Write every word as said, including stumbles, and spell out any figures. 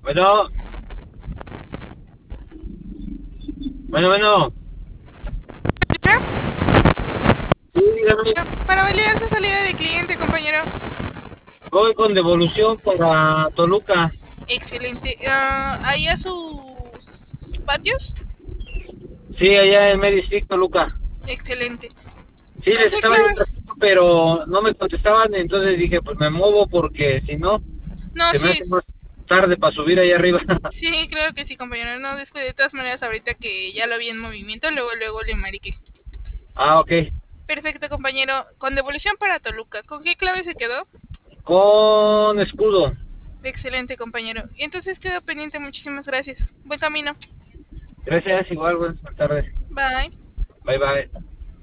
Bueno, bueno, bueno. Sí, dígame. Para validar su salida de cliente, compañero. Voy con devolución para Toluca. Excelente. Ah, ahí a sus patios. Sí, allá en Medistic, Toluca. Excelente. Sí, ¿Con les qué estaba yo claves? tratando, pero no me contestaban, entonces dije, pues me muevo porque si no, No, se me sí. hace más tarde para subir allá arriba. Sí, claro que sí, compañero. No, después de todas maneras, ahorita que ya lo vi en movimiento, luego, luego le mariqué. Ah, ok. Perfecto, compañero. Con devolución para Toluca. ¿Con qué clave se quedó? Con escudo. Excelente, compañero. Y entonces quedo pendiente. Muchísimas gracias. Buen camino. Gracias, igual, buenas tardes. Bye. Bye, bye.